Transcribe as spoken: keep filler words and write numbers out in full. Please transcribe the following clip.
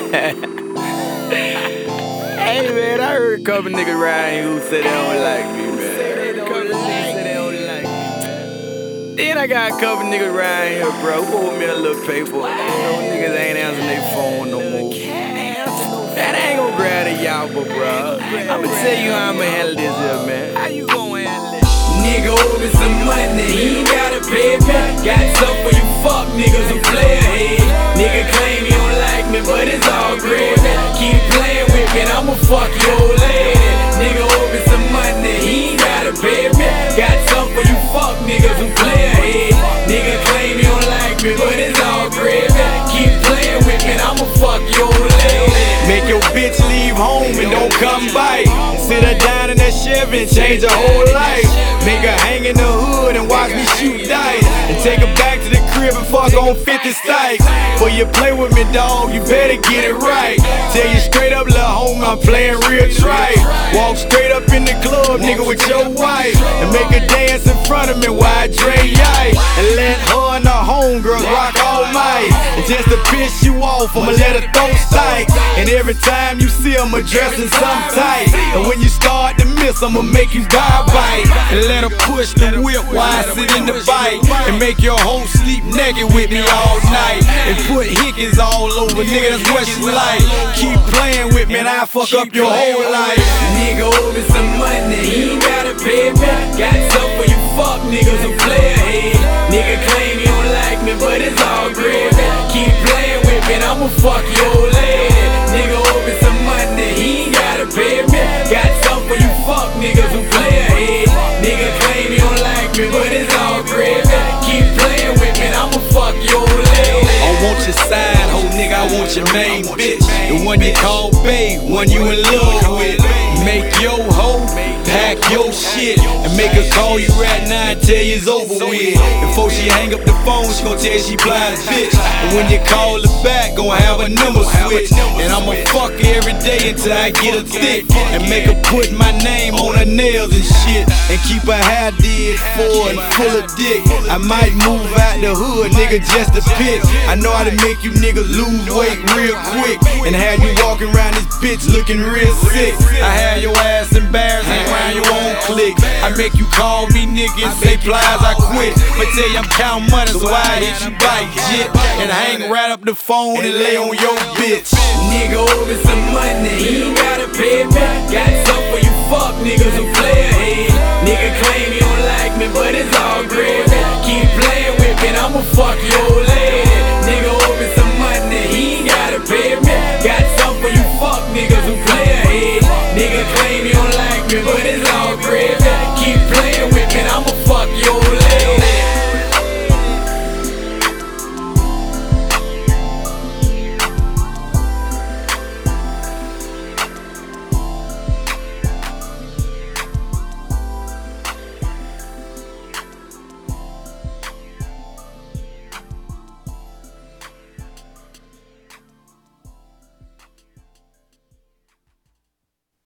Hey man, I heard a couple niggas around here who say they don't like me, man. A couple niggas say they don't like me, man. Then I got a couple niggas around here, bro, who owe me a little paper. You know, niggas ain't answering their phone no more. That ain't gon' grab the yapper, bro. I'ma tell you how I'ma handle this here, man. How you gon' handle it? Nigga owe me some money, he ain't gotta pay me. Got something for you fuck niggas who play ahead. Nigga claim you don't like me, but it's all gravy. Keep playing with me, and I'ma fuck your old lady. Nigga owe me some money, he ain't gotta pay me. Got something for you fuck niggas who play ahead. Nigga claim you don't like me, but it's all gravy. Keep playing with me, and I'ma fuck your old lady. Make your bitch leave home and don't come back. Sit her down in that Chevy and change her whole life. Make her hang in the hood and watch me shoot dice. And take her back to the crib and fuck on fifty stacks. Before you play with me, dog, you better get it right. Tell you straight up, little homie, I'm playing real trite. Walk straight up in the club, nigga, with your wife. And make her dance in front of me while I drink ice. And let her and her homegirls rock all night. And just to piss you off, I'ma let her throw sight. And every time you see them addressing some tight. And when you start to miss, I'ma make you die bite. And let her push the whip while I sit in the bike. And make your hoe sleep naked with me all night. And put hickeys all over, nigga, that's what she like. Keep playing with me and I fuck up your whole life. Nigga owe me some money, he ain't gotta pay me. Got something for you fuck niggas who play ahead. Nigga claim you don't like me, but it's all gravy. Keep playing with me and I'ma fuck your old lady. Nigga owe me some money, he ain't gotta pay me. Got something for you fuck niggas who play ahead. Nigga claim you don't like me, but it's all gravy. Keep playing with me and I'ma fuck your old lady. I want your side hoe, nigga, I want your main bitch. The one you call babe, one you in love with. Make your hoe, pack your shit, and make her call you right now and tell you it's over with. Before she hang up the phone, she gon' tell you she blind bitch. And when you call her back, gon' have a number switch. And I'ma fuck her every day until I get her thick. And make her put my name on her nails and shit. And keep her hair did for and full of dick. I might move out the hood, nigga, just a pitch. I know how to make you niggas lose weight real quick. And have you walking around this bitch looking real sick. I have your ass embarrassed, hang around your own clique. I make you call me nigga and say plies, I quit. But tell you I'm counting money, so I hit you bite jit. And hang right up the phone and lay on your bitch. Nigga owe me some money, he ain't gotta pay me. Got something for you fuck niggas who play ahead. Nigga claim you don't like me, but it's all gravy. Keep playing with me and I'ma fuck your old lady. Nigga